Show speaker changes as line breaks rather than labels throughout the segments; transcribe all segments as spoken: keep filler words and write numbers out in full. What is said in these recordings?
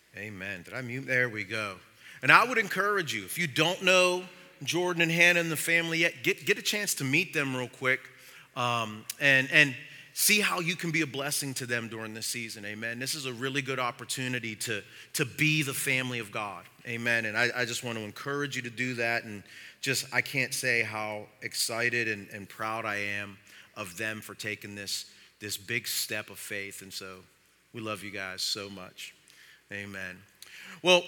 Amen. Did I mute? There we go. And I would encourage you, if you don't know Jordan and Hannah and the family yet, get, get a chance to meet them real quick um, and, and see how you can be a blessing to them during this season. Amen. This is a really good opportunity to, to be the family of God. Amen. And I, I just want to encourage you to do that. And just, I can't say how excited and, and proud I am of them for taking this, this big step of faith. And so we love you guys so much. Amen. Well,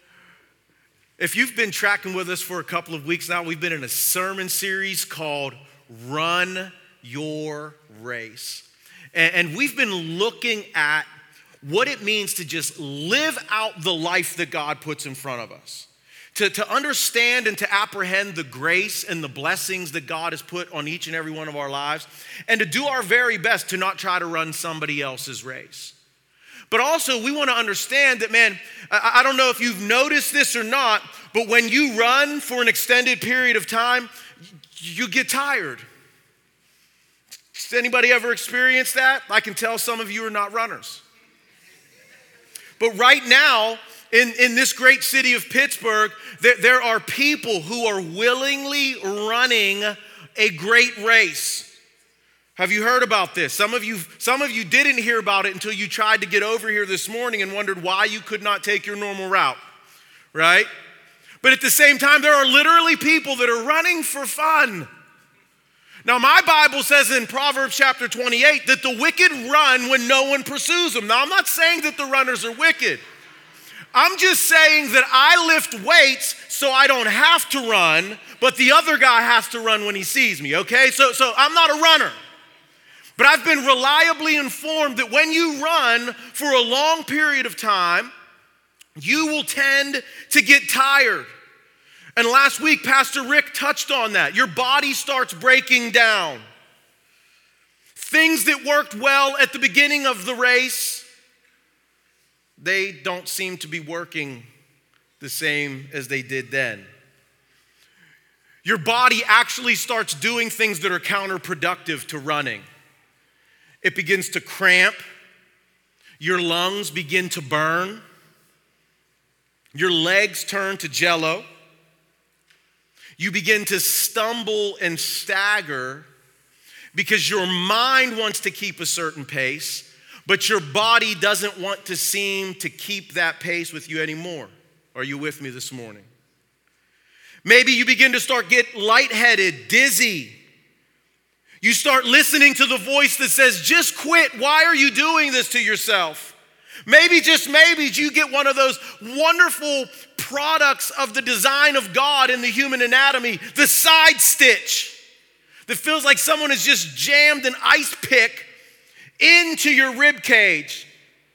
if you've been tracking with us for a couple of weeks now, we've been in a sermon series called Run Your Race. And we've been looking at what it means to just live out the life that God puts in front of us. To, to understand and to apprehend the grace and the blessings that God has put on each and every one of our lives. And to do our very best to not try to run somebody else's race. But also, we want to understand that, man, I don't know if you've noticed this or not, but when you run for an extended period of time, you get tired. Has anybody ever experienced that? I can tell some of you are not runners. But right now, in, in this great city of Pittsburgh, there, there are people who are willingly running a great race. Have you heard about this? Some of you, some of you didn't hear about it until you tried to get over here this morning and wondered why you could not take your normal route, right? But at the same time, there are literally people that are running for fun. Now, my Bible says in Proverbs chapter twenty-eight that the wicked run when no one pursues them. Now, I'm not saying that the runners are wicked. I'm just saying that I lift weights so I don't have to run, but the other guy has to run when he sees me, okay? So, so I'm not a runner. But I've been reliably informed that when you run for a long period of time, you will tend to get tired. And last week, Pastor Rick touched on that. Your body starts breaking down. Things that worked well at the beginning of the race, they don't seem to be working the same as they did then. Your body actually starts doing things that are counterproductive to running. It begins to cramp. Your lungs begin to burn. Your legs turn to jello. You begin to stumble and stagger because your mind wants to keep a certain pace, but your body doesn't want to seem to keep that pace with you anymore. Are you with me this morning? Maybe you begin to start get lightheaded, dizzy. You start listening to the voice that says, just quit. Why are you doing this to yourself? Maybe, just maybe, you get one of those wonderful products of the design of God in the human anatomy, the side stitch, that feels like someone has just jammed an ice pick into your rib cage.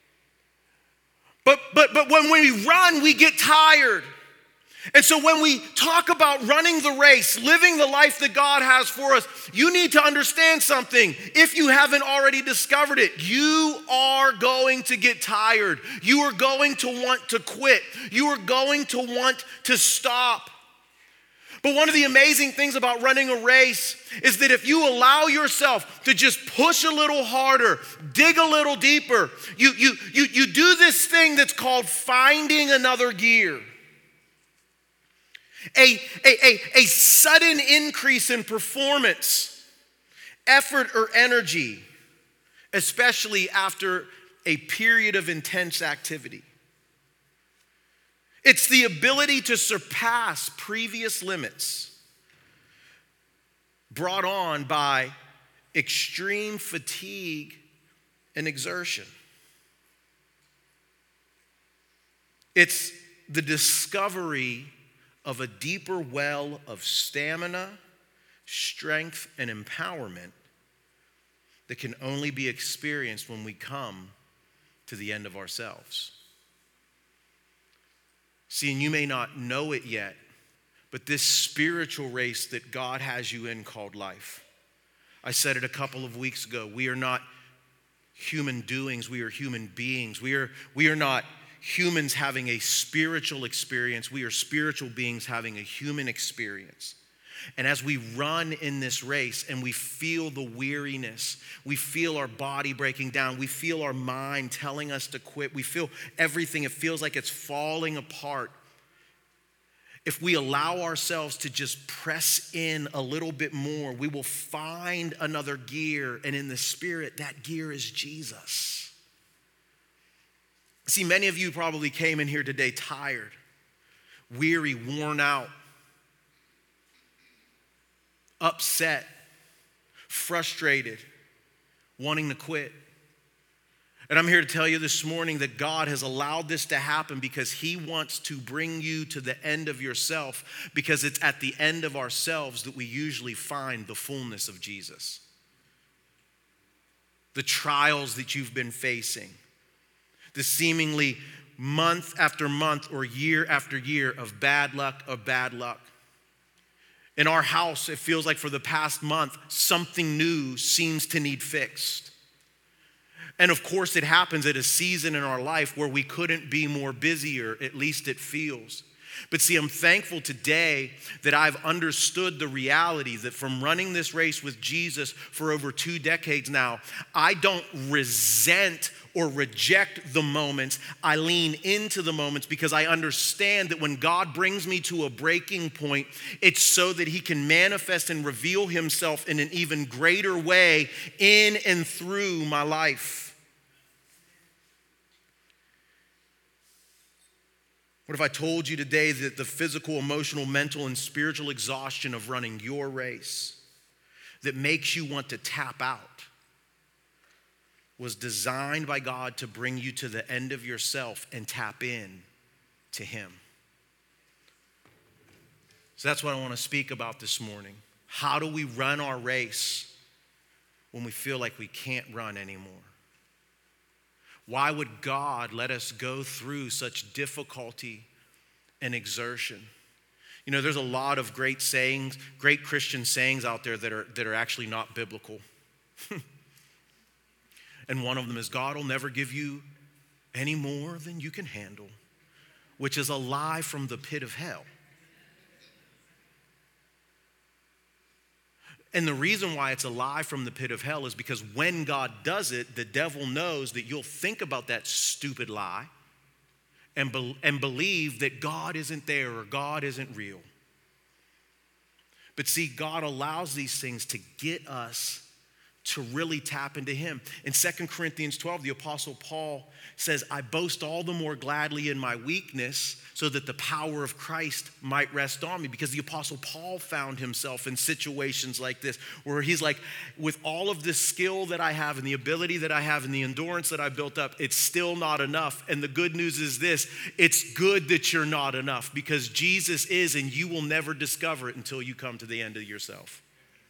But, but, but when we run, we get tired. And so when we talk about running the race, living the life that God has for us, you need to understand something. If you haven't already discovered it, you are going to get tired. You are going to want to quit. You are going to want to stop. But one of the amazing things about running a race is that if you allow yourself to just push a little harder, dig a little deeper, you, you, you, you do this thing that's called finding another gear. A, a, a, a sudden increase in performance, effort, or energy, especially after a period of intense activity. It's the ability to surpass previous limits brought on by extreme fatigue and exertion. It's the discovery of a deeper well of stamina, strength, and empowerment that can only be experienced when we come to the end of ourselves. See, and you may not know it yet, but this spiritual race that God has you in called life. I said it a couple of weeks ago. We are not human doings. We are human beings. We are, we are not humans having a spiritual experience. We are spiritual beings having a human experience. And as we run in this race and we feel the weariness, we feel our body breaking down, we feel our mind telling us to quit, we feel everything, it feels like it's falling apart. If we allow ourselves to just press in a little bit more, we will find another gear, and in the Spirit, that gear is Jesus. See, many of you probably came in here today tired, weary, worn out, upset, frustrated, wanting to quit. And I'm here to tell you this morning that God has allowed this to happen because he wants to bring you to the end of yourself, because it's at the end of ourselves that we usually find the fullness of Jesus. The trials that you've been facing, the seemingly month after month or year after year of bad luck, of bad luck. In our house, it feels like for the past month, something new seems to need fixed. And of course, it happens at a season in our life where we couldn't be more busier, at least it feels. But see, I'm thankful today that I've understood the reality that from running this race with Jesus for over two decades now, I don't resent or reject the moments. I lean into the moments because I understand that when God brings me to a breaking point, it's so that he can manifest and reveal himself in an even greater way in and through my life. What if I told you today that the physical, emotional, mental, and spiritual exhaustion of running your race that makes you want to tap out was designed by God to bring you to the end of yourself and tap in to him? So that's what I want to speak about this morning. How do we run our race when we feel like we can't run anymore? Why would God let us go through such difficulty and exertion? You know, there's a lot of great sayings, great Christian sayings out there that are, that are actually not biblical. And one of them is, God will never give you any more than you can handle, which is a lie from the pit of hell. And the reason why it's a lie from the pit of hell is because when God does it, the devil knows that you'll think about that stupid lie and, be- and believe that God isn't there or God isn't real. But see, God allows these things to get us to really tap into him. In Second Corinthians twelve, the Apostle Paul says, I boast all the more gladly in my weakness so that the power of Christ might rest on me. Because the Apostle Paul found himself in situations like this, where he's like, with all of this skill that I have and the ability that I have and the endurance that I built up, it's still not enough. And the good news is this, it's good that you're not enough, because Jesus is, and you will never discover it until you come to the end of yourself.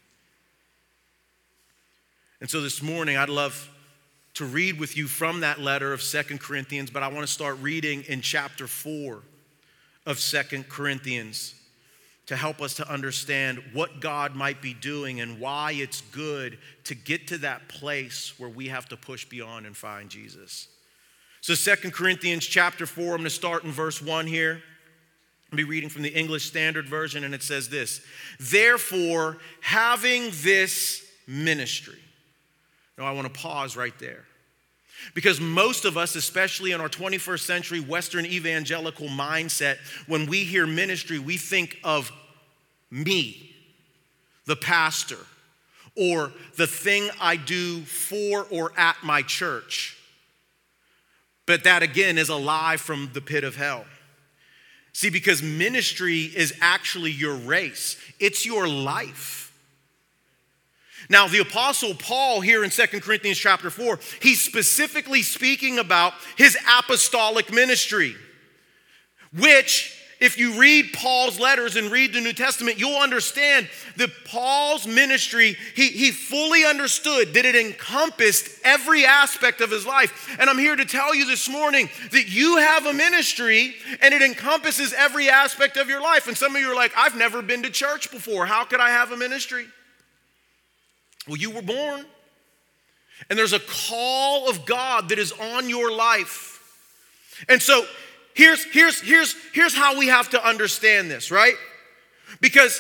And so this morning, I'd love to read with you from that letter of Second Corinthians, but I want to start reading in chapter four of Second Corinthians to help us to understand what God might be doing and why it's good to get to that place where we have to push beyond and find Jesus. So Second Corinthians chapter four, I'm going to start in verse one here. I'll be reading from the English Standard Version, and it says this: Therefore, having this ministry. Now, I want to pause right there. Because most of us, especially in our twenty-first century Western evangelical mindset, when we hear ministry, we think of me, the pastor, or the thing I do for or at my church. But that, again, is a lie from the pit of hell. See, because ministry is actually your race. It's your life. Now, the Apostle Paul here in Second Corinthians chapter four, he's specifically speaking about his apostolic ministry, which, if you read Paul's letters and read the New Testament, you'll understand that Paul's ministry, he, he fully understood that it encompassed every aspect of his life. And I'm here to tell you this morning that you have a ministry and it encompasses every aspect of your life. And some of you are like, I've never been to church before. How could I have a ministry? Well, you were born, and there's a call of God that is on your life. And so here's, here's, here's, here's how we have to understand this, right? Because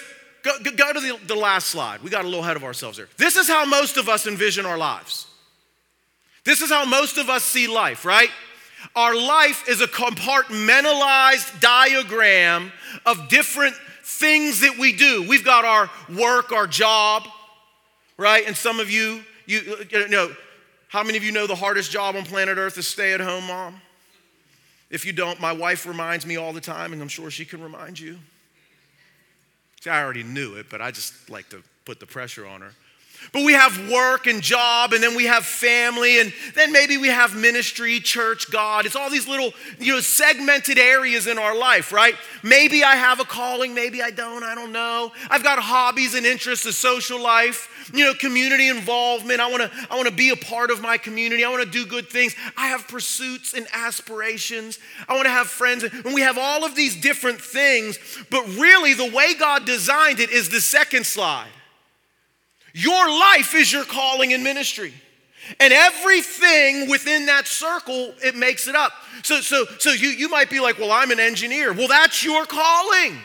Go, go, go to the, the last slide. We got a little ahead of ourselves there. This is how most of us envision our lives. This is how most of us see life, right? Our life is a compartmentalized diagram of different things that we do. We've got our work, our job, right? And some of you, you, you know, how many of you know the hardest job on planet Earth is stay-at-home mom? If you don't, my wife reminds me all the time, and I'm sure she can remind you. See, I already knew it, but I just like to put the pressure on her. But we have work and job, and then we have family, and then maybe we have ministry, church, God. It's all these little, you know, segmented areas in our life, right? Maybe I have a calling, maybe I don't, I don't know. I've got hobbies and interests, a social life, you know, community involvement. I want to I want to be a part of my community. I want to do good things. I have pursuits and aspirations. I want to have friends, and we have all of these different things, but really the way God designed it is the second slide. Your life is your calling and ministry. And everything within that circle, it makes it up. So, so, so you, you might be like, well, I'm an engineer. Well, that's your calling.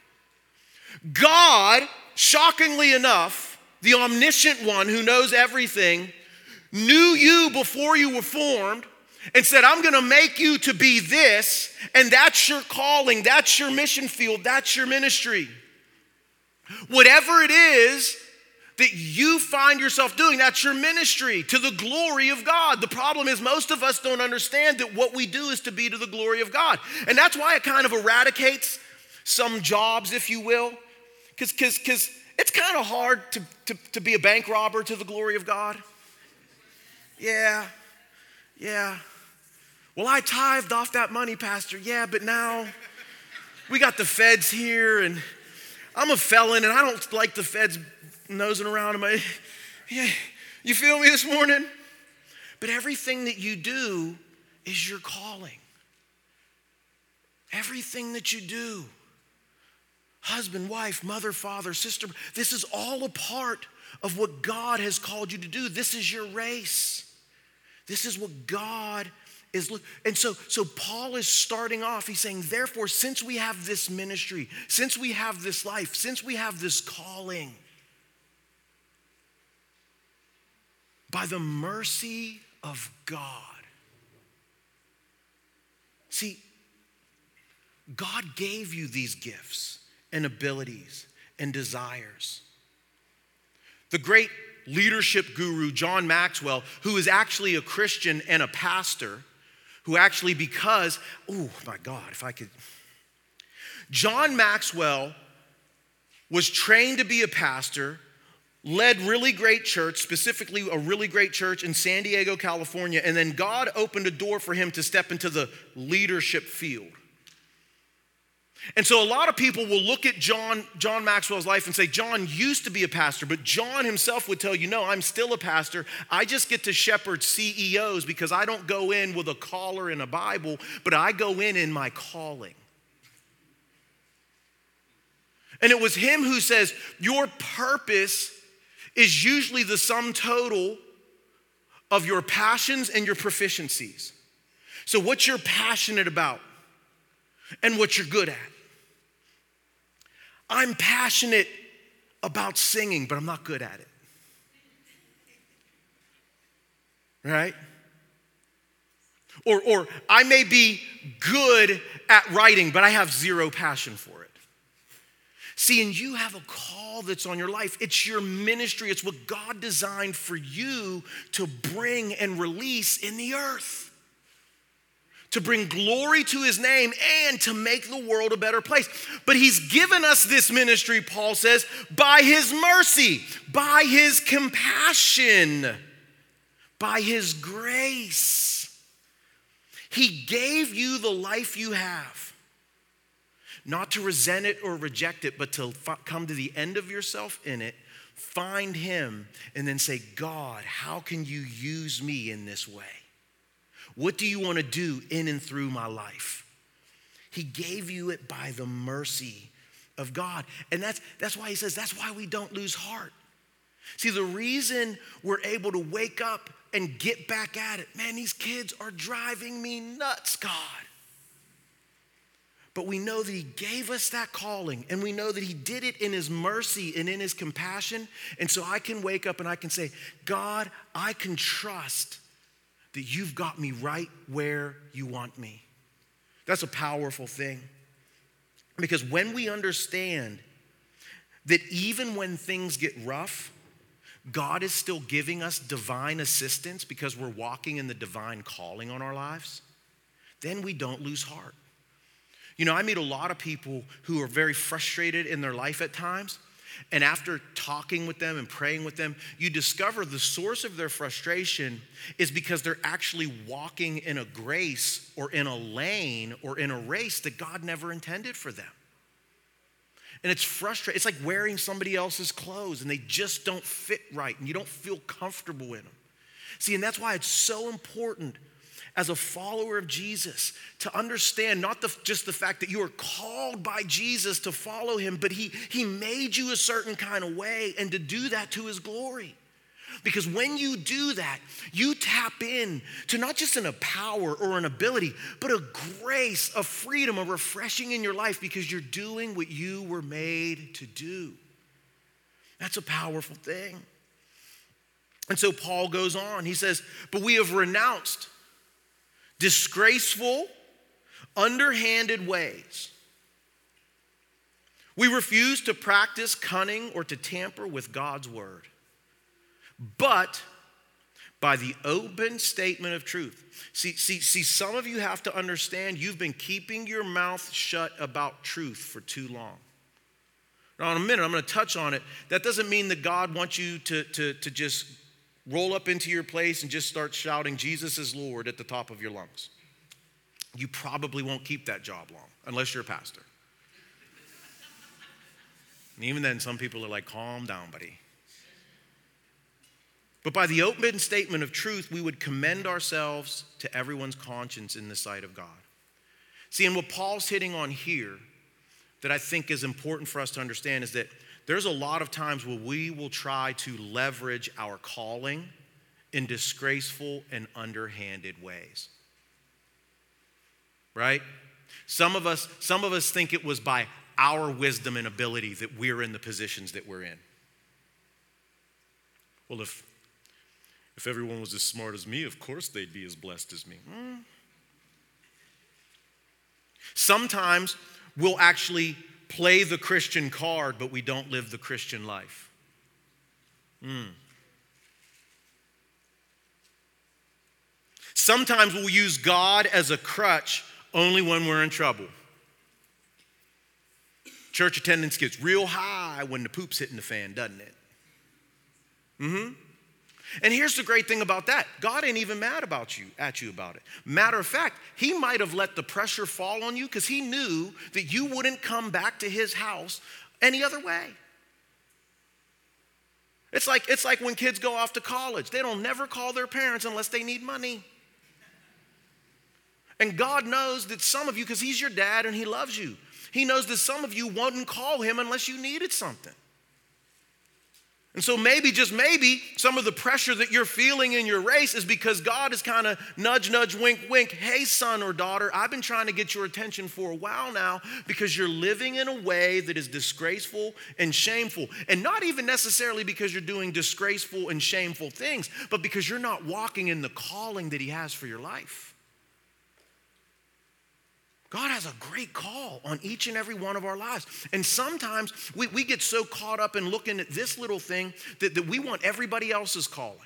God, shockingly enough, the omniscient one who knows everything, knew you before you were formed and said, I'm going to make you to be this, and that's your calling, that's your mission field, that's your ministry. Whatever it is that you find yourself doing, that's your ministry to the glory of God. The problem is most of us don't understand that what we do is to be to the glory of God. And that's why it kind of eradicates some jobs, if you will, because because because it's kind of hard to, to, to be a bank robber to the glory of God. Yeah, yeah. Well, I tithed off that money, Pastor. Yeah, but now we got the feds here, and I'm a felon, and I don't like the feds nosing around in my, yeah, you feel me this morning? But everything that you do is your calling. Everything that you do, husband, wife, mother, father, sister, this is all a part of what God has called you to do. This is your race. This is what God is. And so, so Paul is starting off, he's saying, therefore, since we have this ministry, since we have this life, since we have this calling, by the mercy of God. See, God gave you these gifts and abilities and desires. The great leadership guru, John Maxwell, who is actually a Christian and a pastor, who actually because, oh my God, if I could. John Maxwell was trained to be a pastor, led really great church, specifically a really great church in San Diego, California, and then God opened a door for him to step into the leadership field. And so a lot of people will look at John, John Maxwell's life and say, John used to be a pastor, but John himself would tell you, no, I'm still a pastor. I just get to shepherd C E Os because I don't go in with a collar and a Bible, but I go in in my calling. And it was him who says, your purpose is usually the sum total of your passions and your proficiencies. So what you're passionate about and what you're good at. I'm passionate about singing, but I'm not good at it. Right? Or, or I may be good at writing, but I have zero passion for it. See, and you have a call that's on your life. It's your ministry. It's what God designed for you to bring and release in the earth. To bring glory to his name and to make the world a better place. But he's given us this ministry, Paul says, by his mercy, by his compassion, by his grace. He gave you the life you have. Not to resent it or reject it, but to f- come to the end of yourself in it, find him, and then say, God, how can you use me in this way? What do you want to do in and through my life? He gave you it by the mercy of God. And that's, that's why he says, that's why we don't lose heart. See, the reason we're able to wake up and get back at it, man, these kids are driving me nuts, God. But we know that he gave us that calling, and we know that he did it in his mercy and in his compassion. And so I can wake up and I can say, God, I can trust that you've got me right where you want me. That's a powerful thing. Because when we understand that even when things get rough, God is still giving us divine assistance because we're walking in the divine calling on our lives, then we don't lose heart. You know, I meet a lot of people who are very frustrated in their life at times. And after talking with them and praying with them, you discover the source of their frustration is because they're actually walking in a grace or in a lane or in a race that God never intended for them. And it's frustrating. It's like wearing somebody else's clothes and they just don't fit right and you don't feel comfortable in them. See, and that's why it's so important as a follower of Jesus to understand not the, just the fact that you are called by Jesus to follow him, but he, he made you a certain kind of way and to do that to his glory. Because when you do that, you tap in to not just in a power or an ability, but a grace, a freedom, a refreshing in your life because you're doing what you were made to do. That's a powerful thing. And so Paul goes on. He says, but we have renounced disgraceful, underhanded ways. We refuse to practice cunning or to tamper with God's word, but by the open statement of truth. See, see, see, some of you have to understand you've been keeping your mouth shut about truth for too long. Now, in a minute, I'm going to touch on it. That doesn't mean that God wants you to, to, to just roll up into your place and just start shouting, Jesus is Lord at the top of your lungs. You probably won't keep that job long, unless you're a pastor. And even then, some people are like, calm down, buddy. But by the open statement of truth, we would commend ourselves to everyone's conscience in the sight of God. See, and what Paul's hitting on here that I think is important for us to understand is that there's a lot of times where we will try to leverage our calling in disgraceful and underhanded ways. Right? Some of us, some of us think it was by our wisdom and ability that we're in the positions that we're in. Well, if, if everyone was as smart as me, of course they'd be as blessed as me. Mm. Sometimes we'll actually play the Christian card, but we don't live the Christian life. Mm. Sometimes we'll use God as a crutch only when we're in trouble. Church attendance gets real high when the poop's hitting the fan, doesn't it? Mm-hmm. And here's the great thing about that. God ain't even mad about you, at you about it. Matter of fact, he might have let the pressure fall on you because he knew that you wouldn't come back to his house any other way. It's like, it's like when kids go off to college. They don't never call their parents unless they need money. And God knows that some of you, because he's your dad and he loves you, he knows that some of you wouldn't call him unless you needed something. And so maybe, just maybe, some of the pressure that you're feeling in your race is because God is kind of nudge, nudge, wink, wink. Hey, son or daughter, I've been trying to get your attention for a while now because you're living in a way that is disgraceful and shameful. And not even necessarily because you're doing disgraceful and shameful things, but because you're not walking in the calling that he has for your life. God has a great call on each and every one of our lives. And sometimes we, we get so caught up in looking at this little thing that, that we want everybody else's calling.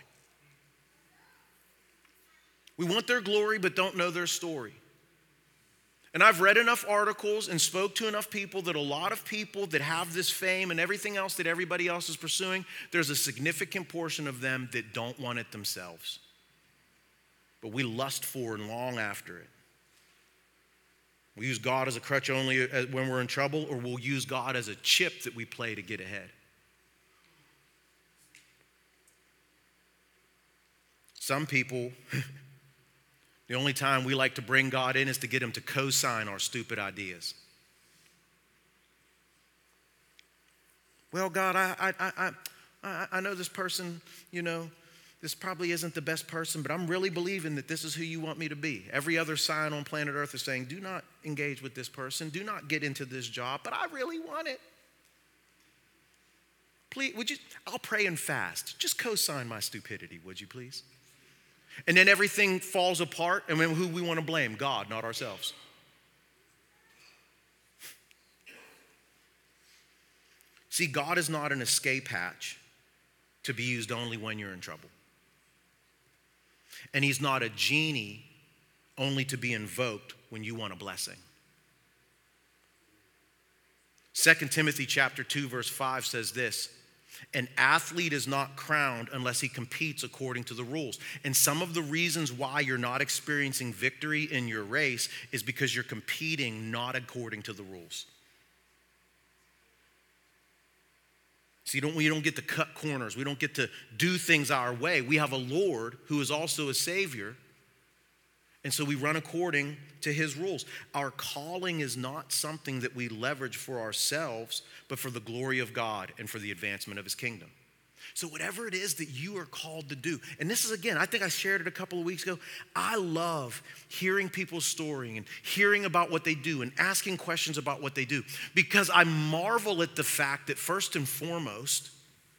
We want their glory but don't know their story. And I've read enough articles and spoke to enough people that a lot of people that have this fame and everything else that everybody else is pursuing, there's a significant portion of them that don't want it themselves. But we lust for and long after it. We use God as a crutch only when we're in trouble, or we'll use God as a chip that we play to get ahead. Some people, the only time we like to bring God in is to get him to co-sign our stupid ideas. Well, God, I, I, I, I, I know this person, you know, this probably isn't the best person, but I'm really believing that this is who you want me to be. Every other sign on planet Earth is saying, do not engage with this person. Do not get into this job, but I really want it. Please, would you, I'll pray and fast. Just co-sign my stupidity, would you please? And then everything falls apart, and then who we want to blame? God, not ourselves. See, God is not an escape hatch to be used only when you're in trouble. And he's not a genie only to be invoked when you want a blessing. Second Timothy chapter two, verse five says this: an athlete is not crowned unless he competes according to the rules. And some of the reasons why you're not experiencing victory in your race is because you're competing not according to the rules. See, don't, we don't get to cut corners. We don't get to do things our way. We have a Lord who is also a Savior. And so we run according to his rules. Our calling is not something that we leverage for ourselves, but for the glory of God and for the advancement of his kingdom. So whatever it is that you are called to do, and this is, again, I think I shared it a couple of weeks ago. I love hearing people's story and hearing about what they do and asking questions about what they do, because I marvel at the fact that first and foremost,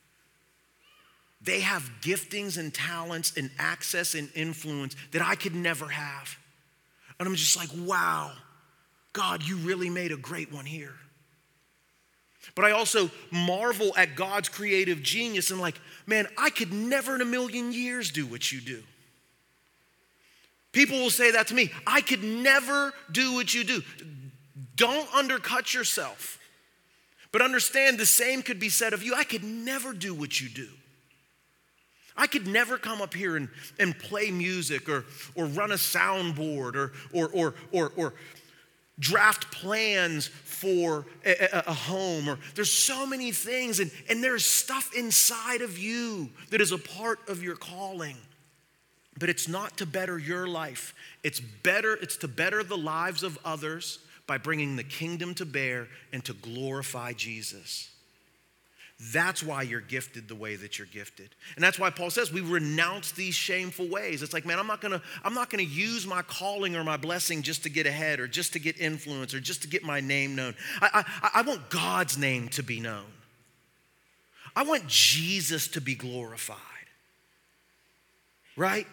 they have giftings and talents and access and influence that I could never have. And I'm just like, wow, God, you really made a great one here. But I also marvel at God's creative genius and like, man, I could never in a million years do what you do. People will say that to me. I could never do what you do. Don't undercut yourself. But understand the same could be said of you. I could never do what you do. I could never come up here and, and play music or, or run a soundboard or, or, or, or, or draft plans for a, a home. Or there's so many things, and, and there's stuff inside of you that is a part of your calling. But it's not to better your life. It's better, it's to better the lives of others by bringing the kingdom to bear and to glorify Jesus. That's why you're gifted the way that you're gifted. And that's why Paul says we renounce these shameful ways. It's like, man, I'm not gonna, I'm not gonna use my calling or my blessing just to get ahead or just to get influence or just to get my name known. I, I, I want God's name to be known. I want Jesus to be glorified. Right?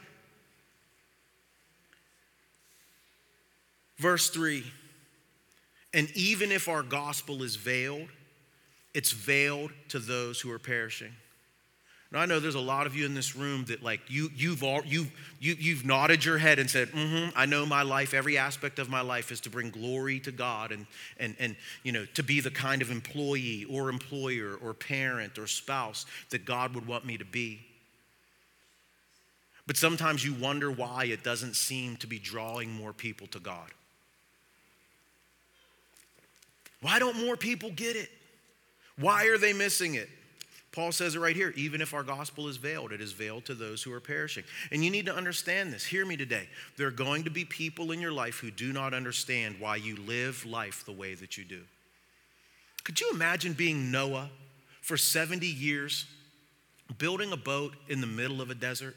Verse three, and even if our gospel is veiled, it's veiled to those who are perishing. Now I know there's a lot of you in this room that like you, you've all you you you've nodded your head and said, mm-hmm, I know my life, every aspect of my life is to bring glory to God and and and you know to be the kind of employee or employer or parent or spouse that God would want me to be. But sometimes you wonder why it doesn't seem to be drawing more people to God. Why don't more people get it? Why are they missing it? Paul says it right here. Even if our gospel is veiled, it is veiled to those who are perishing. And you need to understand this. Hear me today. There are going to be people in your life who do not understand why you live life the way that you do. Could you imagine being Noah for seventy years, building a boat in the middle of a desert?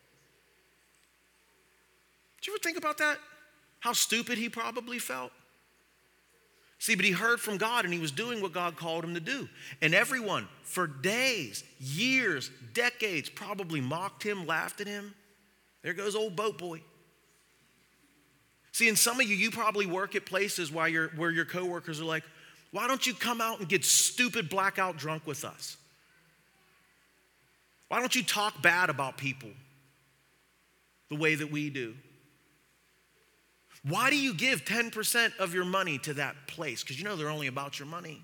Did you ever think about that? How stupid he probably felt? See, but he heard from God and he was doing what God called him to do. And everyone for days, years, decades probably mocked him, laughed at him. There goes old boat boy. See, and some of you, you probably work at places where your, where your coworkers are like, why don't you come out and get stupid blackout drunk with us? Why don't you talk bad about people the way that we do? Why do you give ten percent of your money to that place? Because you know they're only about your money.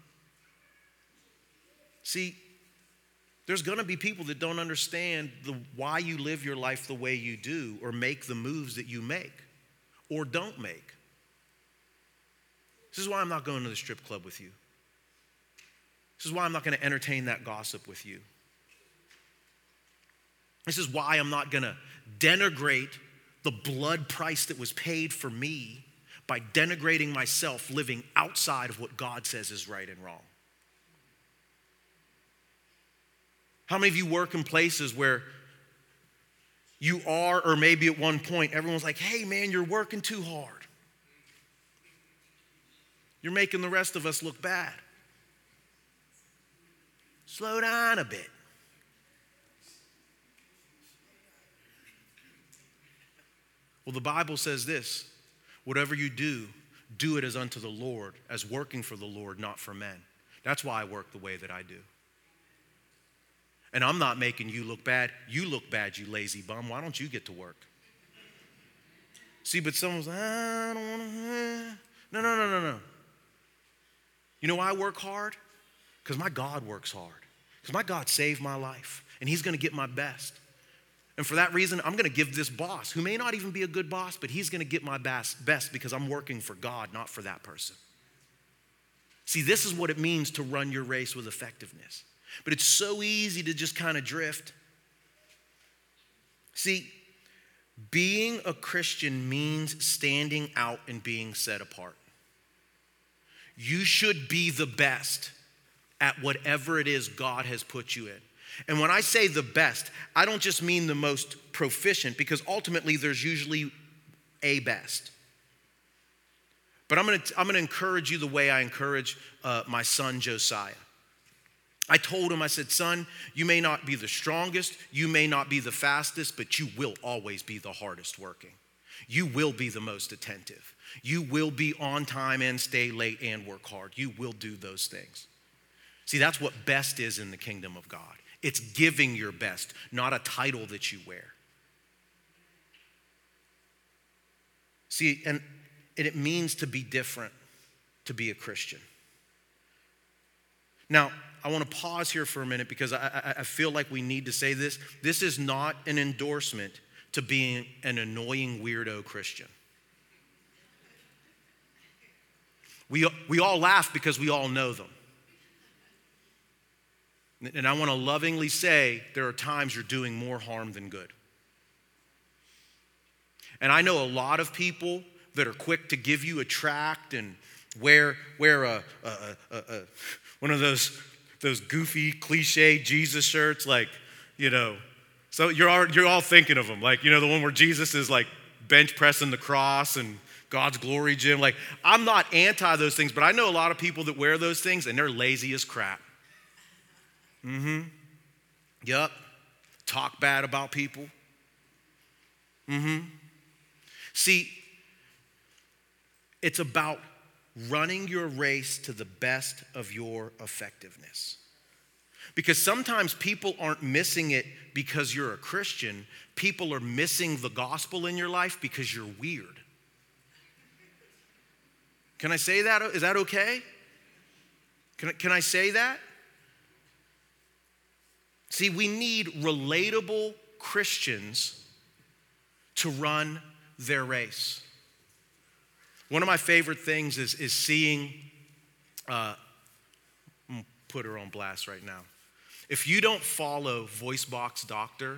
See, there's going to be people that don't understand the, why you live your life the way you do or make the moves that you make or don't make. This is why I'm not going to the strip club with you. This is why I'm not going to entertain that gossip with you. This is why I'm not going to denigrate the blood price that was paid for me by denigrating myself living outside of what God says is right and wrong. How many of you work in places where You are, or maybe at one point, everyone's like, hey man, you're working too hard. You're making the rest of us look bad. Slow down a bit. Well, the Bible says this, whatever you do, do it as unto the Lord, as working for the Lord, not for men. That's why I work the way that I do. And I'm not making you look bad. You look bad, you lazy bum. Why don't you get to work? See, but someone's like, I don't want to. No, no, no, no, no. You know why I work hard? Because my God works hard. Because my God saved my life. And he's going to get my best. And for that reason, I'm going to give this boss, who may not even be a good boss, but he's going to get my best because I'm working for God, not for that person. See, this is what it means to run your race with effectiveness. But it's so easy to just kind of drift. See, being a Christian means standing out and being set apart. You should be the best at whatever it is God has put you in. And when I say the best, I don't just mean the most proficient, because ultimately there's usually a best. But I'm gonna, I'm gonna encourage you the way I encourage uh, my son Josiah. I told him, I said, son, you may not be the strongest, you may not be the fastest, but you will always be the hardest working. You will be the most attentive. You will be on time and stay late and work hard. You will do those things. See, that's what best is in the kingdom of God. It's giving your best, not a title that you wear. See, and, and it means to be different, to be a Christian. Now, I want to pause here for a minute because I, I, I feel like we need to say this. This is not an endorsement to being an annoying weirdo Christian. We, we all laugh because we all know them. And I want to lovingly say there are times you're doing more harm than good. And I know a lot of people that are quick to give you a tract and wear, wear a, a, a, a, one of those, those goofy cliche Jesus shirts, like, you know, so you're all, you're all thinking of them, like, you know, the one where Jesus is like bench pressing the cross and God's glory gym. Like, I'm not anti those things, but I know a lot of people that wear those things and they're lazy as crap. Mm-hmm. Yup. Talk bad about people. Mm-hmm. See, it's about running your race to the best of your effectiveness. Because sometimes people aren't missing it because you're a Christian. People are missing the gospel in your life because you're weird. Can I say that? Is that okay? Can I, can I say that? See, we need relatable Christians to run their race. One of my favorite things is, is seeing, uh, I'm gonna put her on blast right now. If you don't follow VoiceBox Doctor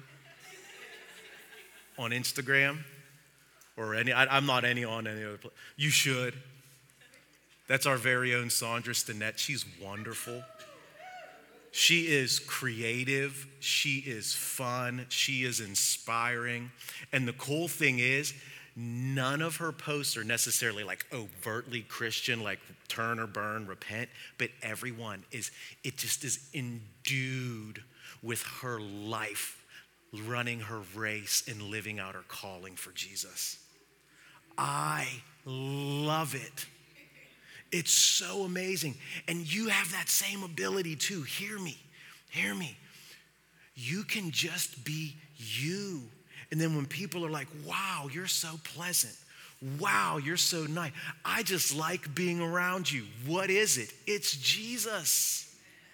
on Instagram, or any, I, I'm not any on any other place, you should. That's our very own Sandra Stinnett. She's wonderful. She is creative, she is fun, she is inspiring. And the cool thing is, none of her posts are necessarily like overtly Christian, like turn or burn, repent, but everyone is, it just is endued with her life, running her race and living out her calling for Jesus. I love it. It's so amazing. And you have that same ability too. Hear me, hear me. You can just be you. And then when people are like, wow, you're so pleasant. Wow, you're so nice. I just like being around you. What is it? It's Jesus.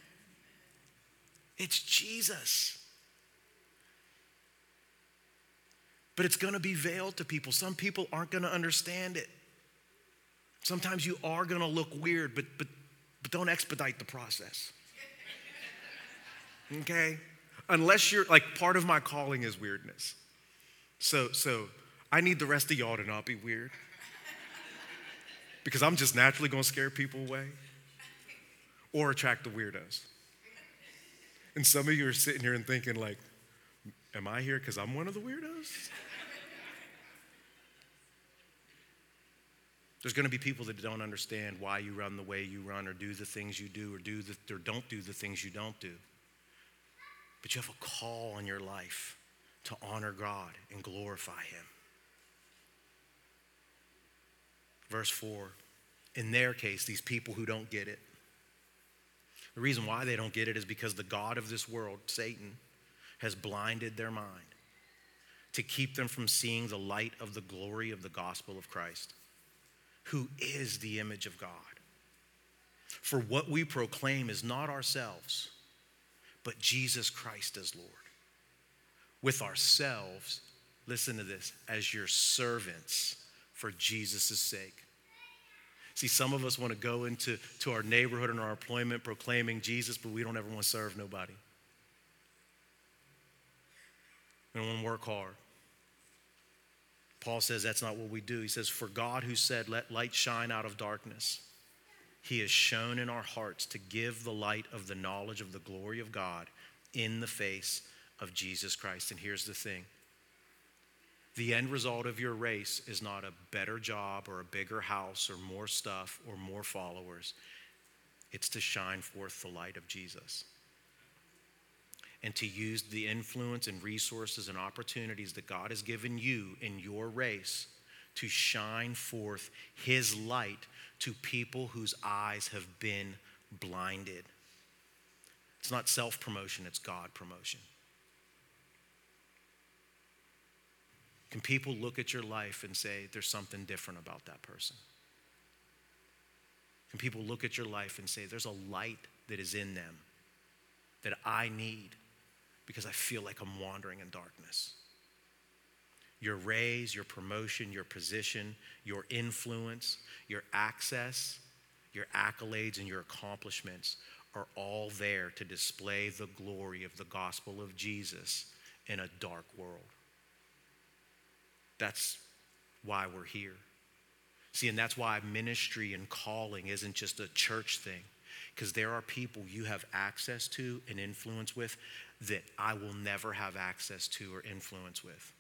It's Jesus. But it's going to be veiled to people. Some people aren't going to understand it. Sometimes you are going to look weird, but, but, but don't expedite the process. Okay? Unless you're, like, part of my calling is weirdness. So, so I need the rest of y'all to not be weird. Because I'm just naturally going to scare people away or attract the weirdos. And some of you are sitting here and thinking like, Am I here because I'm one of the weirdos? There's going to be people that don't understand why you run the way you run or do the things you do or do the, or don't do the things you don't do. But you have a call on your life to honor God and glorify him. Verse four, in their case, these people who don't get it, the reason why they don't get it is because the God of this world, Satan, has blinded their mind to keep them from seeing the light of the glory of the gospel of Christ, who is the image of God. For what we proclaim is not ourselves, but Jesus Christ as Lord. With ourselves, listen to this, as your servants for Jesus' sake. See, some of us want to go into to our neighborhood and our employment proclaiming Jesus, but we don't ever want to serve nobody. We don't want to work hard. Paul says that's not what we do. He says, for God who said, let light shine out of darkness, he has shown in our hearts to give the light of the knowledge of the glory of God in the face of Jesus Christ. And here's the thing. The end result of your race is not a better job or a bigger house or more stuff or more followers. It's to shine forth the light of Jesus and to use the influence and resources and opportunities that God has given you in your race to shine forth his light to people whose eyes have been blinded. It's not self-promotion, it's God promotion. Can people look at your life and say, there's something different about that person? Can people look at your life and say, there's a light that is in them that I need because I feel like I'm wandering in darkness? Your raise, your promotion, your position, your influence, your access, your accolades, and your accomplishments are all there to display the glory of the gospel of Jesus in a dark world. That's why we're here. See, and that's why ministry and calling isn't just a church thing, because there are people you have access to and influence with that I will never have access to or influence with.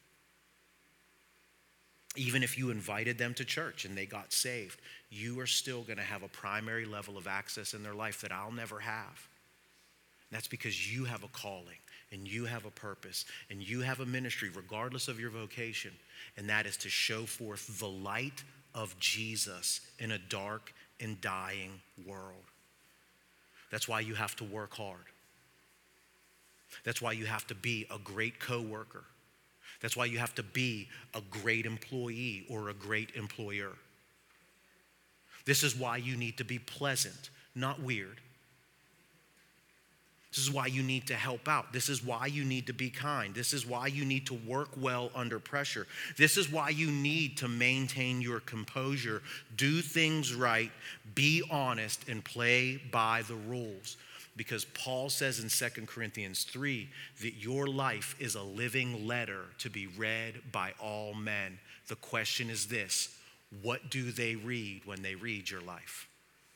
Even if you invited them to church and they got saved, you are still going to have a primary level of access in their life that I'll never have. And that's because you have a calling and you have a purpose and you have a ministry regardless of your vocation, and that is to show forth the light of Jesus in a dark and dying world. That's why you have to work hard. That's why you have to be a great coworker. That's why you have to be a great employee or a great employer. This is why you need to be pleasant, not weird. This is why you need to help out. This is why you need to be kind. This is why you need to work well under pressure. This is why you need to maintain your composure, do things right, be honest, and play by the rules. Because Paul says in Second Corinthians three that your life is a living letter to be read by all men. The question is this: what do they read when they read your life?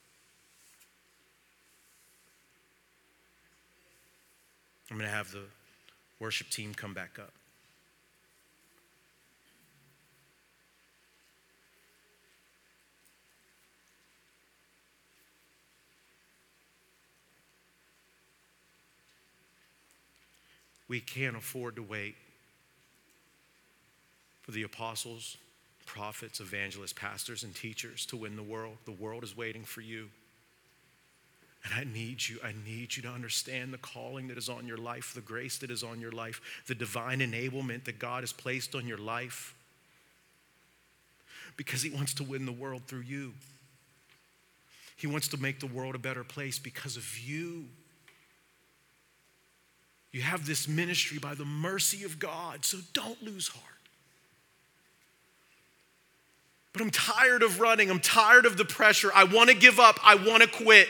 I'm going to have the worship team come back up. We can't afford to wait for the apostles, prophets, evangelists, pastors, and teachers to win the world. The world is waiting for you. And I need you, I need you to understand the calling that is on your life, the grace that is on your life, the divine enablement that God has placed on your life. Because he wants to win the world through you. He wants to make the world a better place because of you. You have this ministry by the mercy of God, so don't lose heart. But I'm tired of running. I'm tired of the pressure. I want to give up. I want to quit.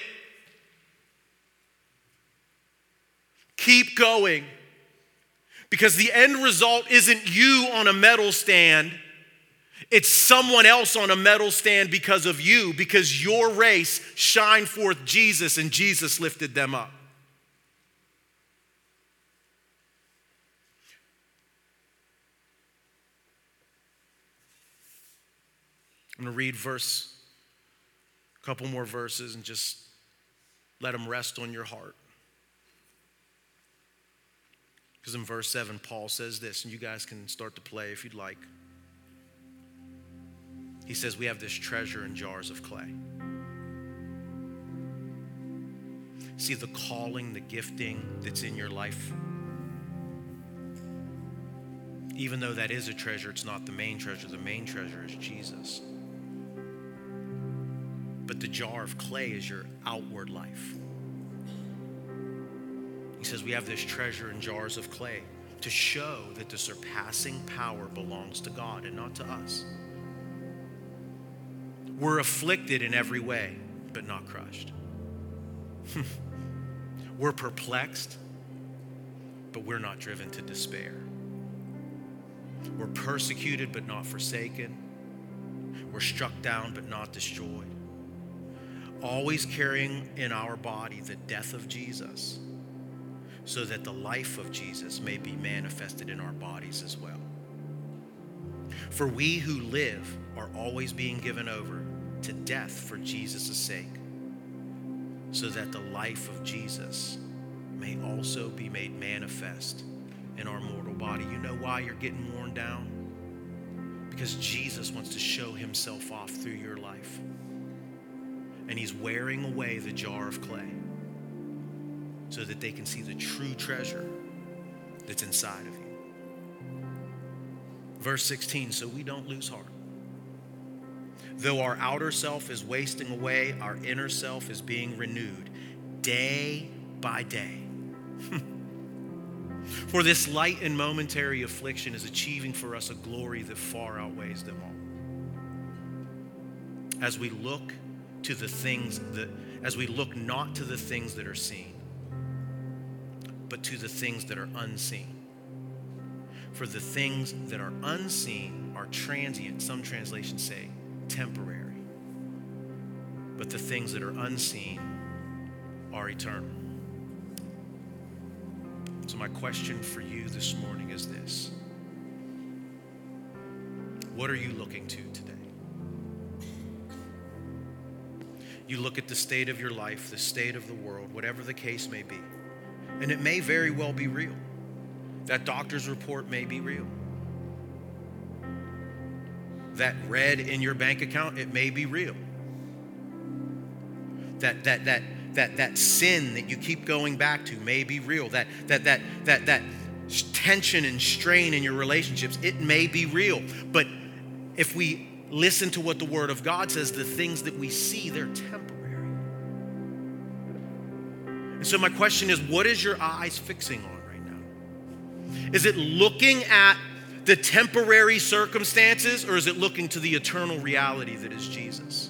Keep going. Because the end result isn't you on a medal stand. It's someone else on a medal stand because of you, because your race shined forth Jesus and Jesus lifted them up. I'm going to read verse, a couple more verses, and just let them rest on your heart. Because in verse seven, Paul says this, and you guys can start to play if you'd like. He says, we have this treasure in jars of clay. See the calling, the gifting that's in your life. Even though that is a treasure, it's not the main treasure. The main treasure is Jesus. But the jar of clay is your outward life. He says we have this treasure in jars of clay to show that the surpassing power belongs to God and not to us. We're afflicted in every way, but not crushed. We're perplexed, but we're not driven to despair. We're persecuted, but not forsaken. We're struck down, but not destroyed. Always carrying in our body the death of Jesus, so that the life of Jesus may be manifested in our bodies as well. For we who live are always being given over to death for Jesus' sake, so that the life of Jesus may also be made manifest in our mortal body. You know why you're getting worn down? Because Jesus wants to show himself off through your life. And he's wearing away the jar of clay so that they can see the true treasure that's inside of you. Verse sixteen, so we don't lose heart. Though our outer self is wasting away, our inner self is being renewed day by day. For this light and momentary affliction is achieving for us a glory that far outweighs them all. As we look to the things that, as we look not to the things that are seen, but to the things that are unseen. For the things that are unseen are transient. Some translations say temporary. But the things that are unseen are eternal. So my question for you this morning is this. What are you looking to today? You look at the state of your life, the state of the world, whatever the case may be. And it may very well be real. That doctor's report may be real. That red in your bank account, it may be real. That that that that that sin that you keep going back to may be real. That that that that that tension and strain in your relationships, it may be real. But if we listen to what the Word of God says, the things that we see, they're temporary. And so my question is, what is your eyes fixing on right now? Is it looking at the temporary circumstances, or is it looking to the eternal reality that is Jesus?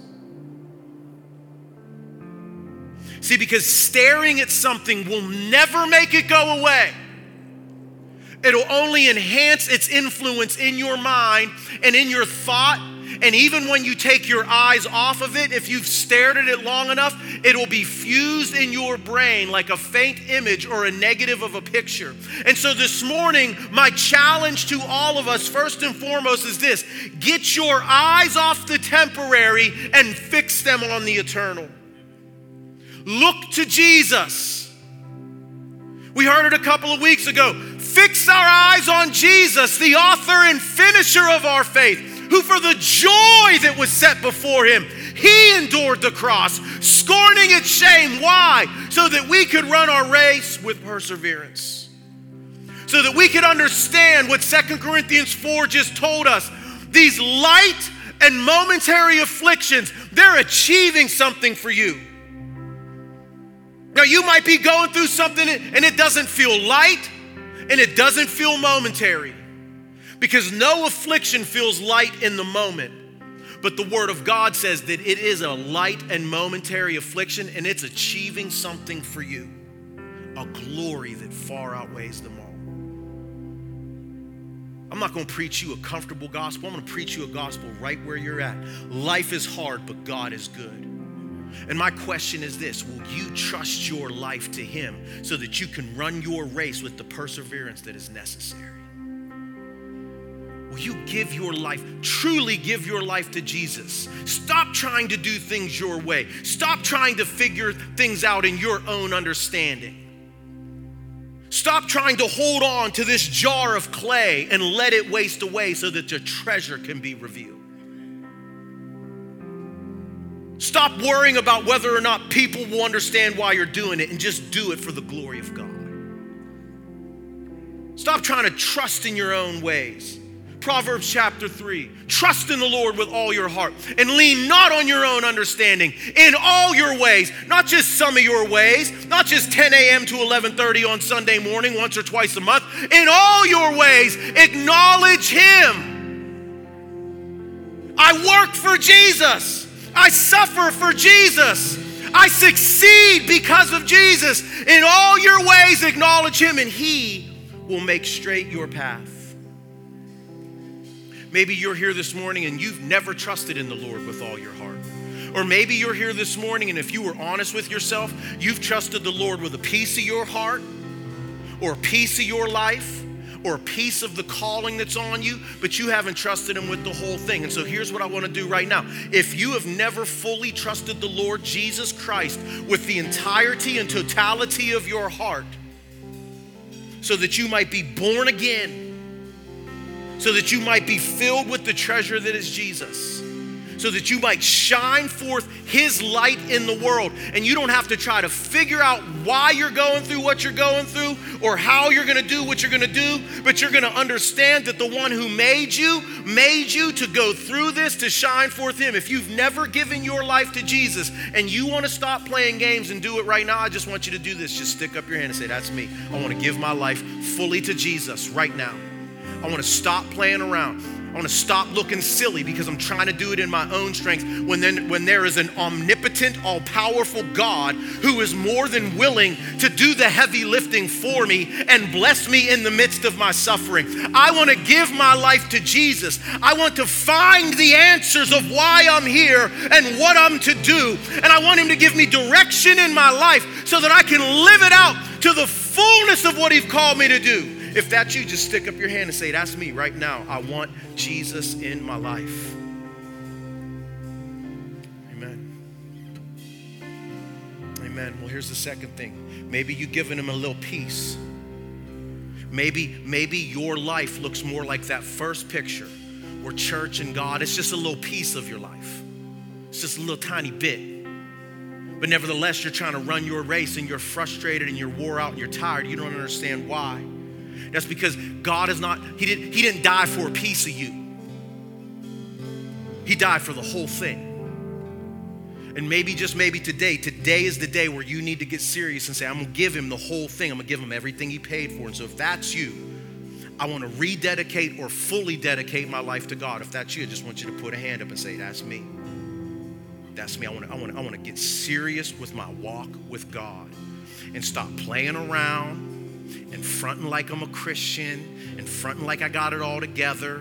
See, because staring at something will never make it go away. It'll only enhance its influence in your mind and in your thought. And even when you take your eyes off of it, if you've stared at it long enough, it'll be fused in your brain like a faint image or a negative of a picture. And so this morning, my challenge to all of us, first and foremost, is this: get your eyes off the temporary and fix them on the eternal. Look to Jesus. We heard it a couple of weeks ago. Fix our eyes on Jesus, the author and finisher of our faith, who for the joy that was set before him, he endured the cross, scorning its shame. Why? So that we could run our race with perseverance. So that we could understand what Second Corinthians four just told us. These light and momentary afflictions, they're achieving something for you. Now, you might be going through something and it doesn't feel light and it doesn't feel momentary, because no affliction feels light in the moment. But the Word of God says that it is a light and momentary affliction, and it's achieving something for you, a glory that far outweighs them all. I'm not going to preach you a comfortable gospel. I'm going to preach you a gospel right where you're at. Life is hard, but God is good. And my question is this: will you trust your life to him so that you can run your race with the perseverance that is necessary? Will will you give your life, truly give your life to Jesus? Stop trying to do things your way. Stop trying to figure things out in your own understanding. Stop trying to hold on to this jar of clay and let it waste away so that your treasure can be revealed. Stop worrying about whether or not people will understand why you're doing it and just do it for the glory of God. Stop trying to trust in your own ways. Proverbs chapter three, trust in the Lord with all your heart and lean not on your own understanding in all your ways, not just some of your ways, not just ten a.m. to eleven thirty on Sunday morning once or twice a month. In all your ways, acknowledge Him. I work for Jesus. I suffer for Jesus. I succeed because of Jesus. In all your ways, acknowledge Him and He will make straight your path. Maybe you're here this morning and you've never trusted in the Lord with all your heart. Or maybe you're here this morning and if you were honest with yourself, you've trusted the Lord with a piece of your heart or a piece of your life or a piece of the calling that's on you, but you haven't trusted Him with the whole thing. And so here's what I want to do right now. If you have never fully trusted the Lord Jesus Christ with the entirety and totality of your heart, so that you might be born again, so that you might be filled with the treasure that is Jesus, so that you might shine forth His light in the world. And you don't have to try to figure out why you're going through what you're going through or how you're going to do what you're going to do, but you're going to understand that the one who made you, made you to go through this to shine forth Him. If you've never given your life to Jesus and you want to stop playing games and do it right now, I just want you to do this. Just stick up your hand and say, that's me. I want to give my life fully to Jesus right now. I want to stop playing around. I want to stop looking silly because I'm trying to do it in my own strength when then when there is an omnipotent, all-powerful God who is more than willing to do the heavy lifting for me and bless me in the midst of my suffering. I want to give my life to Jesus. I want to find the answers of why I'm here and what I'm to do. And I want Him to give me direction in my life so that I can live it out to the fullness of what He's called me to do. If that's you, just stick up your hand and say, that's me right now. I want Jesus in my life. Amen. Amen. Well, here's the second thing. Maybe you've given Him a little piece. Maybe, maybe your life looks more like that first picture where church and God, it's just a little piece of your life. It's just a little tiny bit. But nevertheless, you're trying to run your race and you're frustrated and you're wore out and you're tired. You don't understand why. That's because God is not, he didn't, he didn't die for a piece of you. He died for the whole thing. And maybe, just maybe today, today is the day where you need to get serious and say, I'm going to give Him the whole thing. I'm going to give Him everything He paid for. And so if that's you, I want to rededicate or fully dedicate my life to God. If that's you, I just want you to put a hand up and say, that's me. That's me. I want to, I want to, I want to get serious with my walk with God and stop playing around and fronting like I'm a Christian and fronting like I got it all together.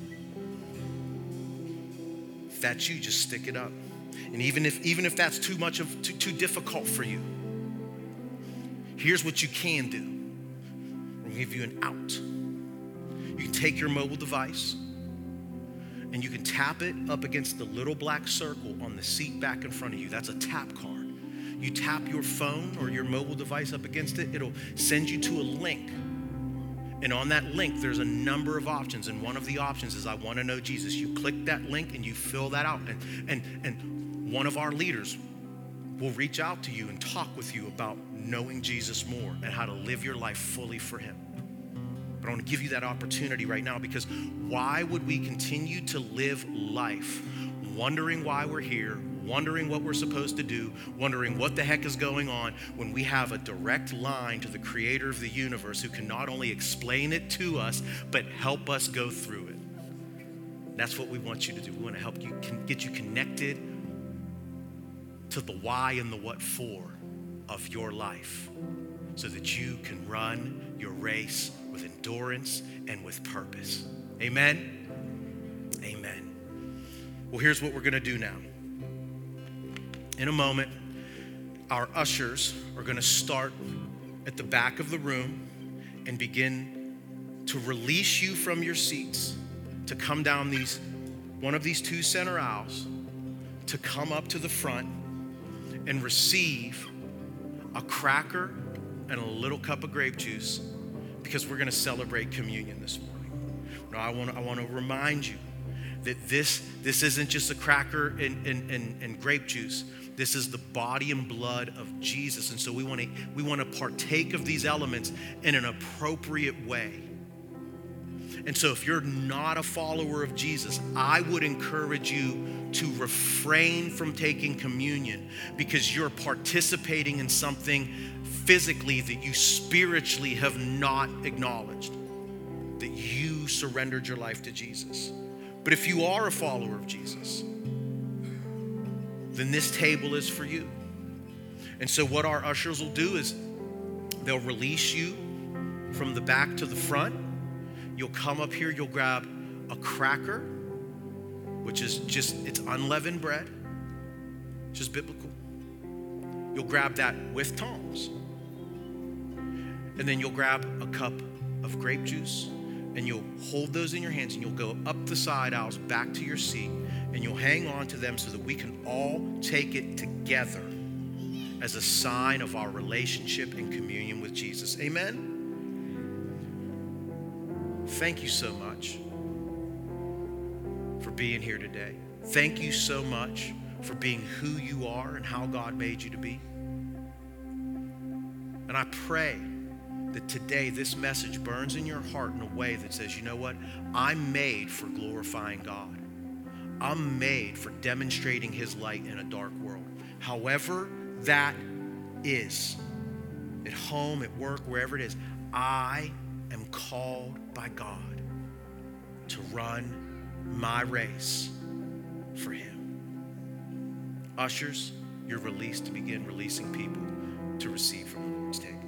If that's you, just stick it up. And even if even if that's too much of too, too difficult for you, here's what you can do. We'll give you an out. You can take your mobile device and you can tap it up against the little black circle on the seat back in front of you. That's a tap card. You tap your phone or your mobile device up against it, it'll send you to a link. And on that link, there's a number of options. And one of the options is, I want to know Jesus. You click that link and you fill that out. And, and, and one of our leaders will reach out to you and talk with you about knowing Jesus more and how to live your life fully for Him. But I want to give you that opportunity right now, because why would we continue to live life wondering why we're here, wondering what we're supposed to do, wondering what the heck is going on, when we have a direct line to the Creator of the universe who can not only explain it to us, but help us go through it. That's what we want you to do. We want to help you, get you connected to the why and the what for of your life, so that you can run your race with endurance and with purpose. Amen? Amen. Well, here's what we're going to do now. In a moment, our ushers are going to start at the back of the room and begin to release you from your seats to come down these, one of these two center aisles, to come up to the front and receive a cracker and a little cup of grape juice, because we're going to celebrate communion this morning. Now, I want to I want to remind you that this, this isn't just a cracker and, and, and, and grape juice. This is the body and blood of Jesus. And so we want to we want to partake of these elements in an appropriate way. And so if you're not a follower of Jesus, I would encourage you to refrain from taking communion, because you're participating in something physically that you spiritually have not acknowledged, that you surrendered your life to Jesus. But if you are a follower of Jesus, then this table is for you. And so what our ushers will do is they'll release you from the back to the front. You'll come up here, you'll grab a cracker, which is just, it's unleavened bread, just biblical. You'll grab that with tongs. And then you'll grab a cup of grape juice, and you'll hold those in your hands, and you'll go up the side aisles back to your seat, and you'll hang on to them so that we can all take it together as a sign of our relationship and communion with Jesus. Amen? Thank you so much for being here today. Thank you so much for being who you are and how God made you to be. And I pray that today this message burns in your heart in a way that says, you know what? I'm made for glorifying God. I'm made for demonstrating his light in a dark world. However that is, at home, at work, wherever it is, I am called by God to run my race for him. Ushers, you're released to begin releasing people to receive from the Lord's table.